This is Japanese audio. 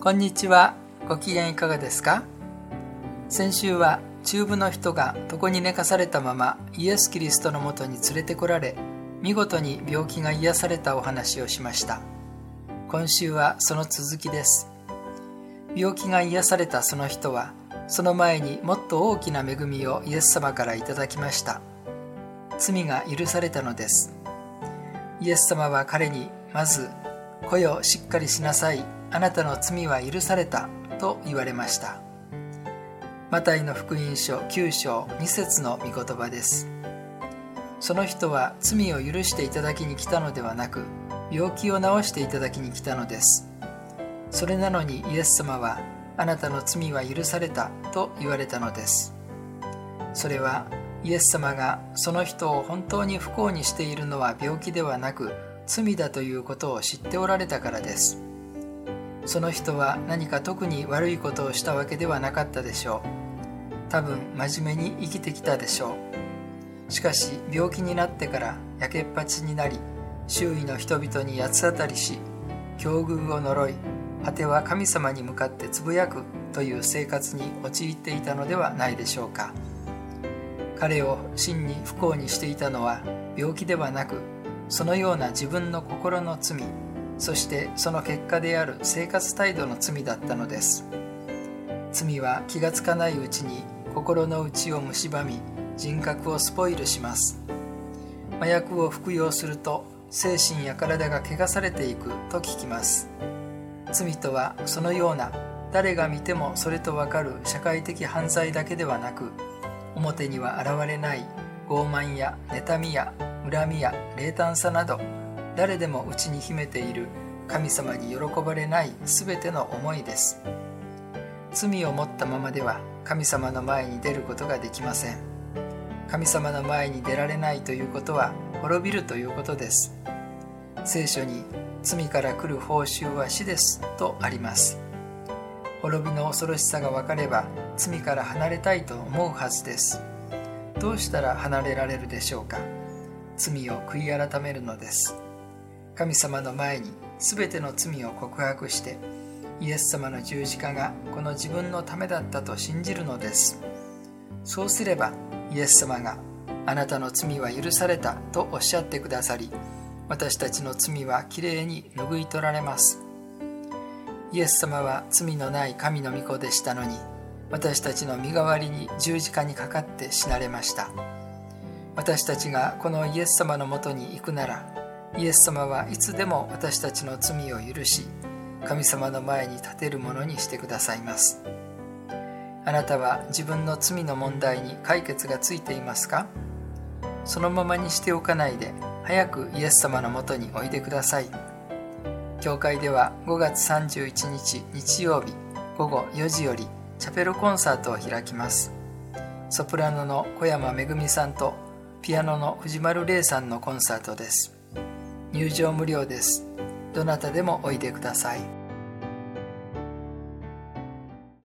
こんにちは。ご機嫌いかがですか？先週は中部の人が床に寝かされたままイエス・キリストのもとに連れてこられ、見事に病気が癒されたお話をしました。今週はその続きです。病気が癒されたその人は、その前にもっと大きな恵みをイエス様からいただきました。罪が許されたのです。イエス様は彼にまず、子よしっかりしなさい、あなたの罪は許されたと言われました。マタイの福音書9章2節の御言葉です。その人は罪を許していただきに来たのではなく、病気を治していただきに来たのです。それなのにイエス様は、あなたの罪は許されたと言われたのです。それはイエス様がその人を本当に不幸にしているのは病気ではなく罪だということを知っておられたからです。その人は何か特に悪いことをしたわけではなかったでしょう。多分真面目に生きてきたでしょう。しかし病気になってからやけっぱちになり、周囲の人々に八つ当たりし、境遇を呪い、果ては神様に向かってつぶやくという生活に陥っていたのではないでしょうか。彼を真に不幸にしていたのは病気ではなく、そのような自分の心の罪、そしてその結果である生活態度の罪だったのです。罪は気がつかないうちに心の内を蝕み、人格をスポイルします。麻薬を服用すると精神や体が汚されていくと聞きます。罪とはそのような誰が見てもそれとわかる社会的犯罪だけではなく、表には現れない傲慢や妬みや恨みや冷淡さなど、誰でも内に秘めている神様に喜ばれないすべての思いです。罪を持ったままでは神様の前に出ることができません。神様の前に出られないということは滅びるということです。聖書に罪から来る報酬は死ですとあります。滅びの恐ろしさが分かれば罪から離れたいと思うはずです。どうしたら離れられるでしょうか。罪を悔い改めるのです。神様の前にすべての罪を告白して、イエス様の十字架がこの自分のためだったと信じるのです。そうすればイエス様があなたの罪は許されたとおっしゃってくださり、私たちの罪はきれいに拭い取られます。イエス様は罪のない神の御子でしたのに、私たちの身代わりに十字架にかかって死なれました。私たちがこのイエス様のもとに行くなら、イエス様はいつでも私たちの罪を許し、神様の前に立てるものにしてくださいます。あなたは自分の罪の問題に解決がついていますか？そのままにしておかないで、早くイエス様のもとにおいでください。教会では5月31日日曜日午後4時よりチャペルコンサートを開きます。ソプラノの小山めぐみさんとピアノの藤丸玲さんのコンサートです。入場無料です。どなたでもおいでください。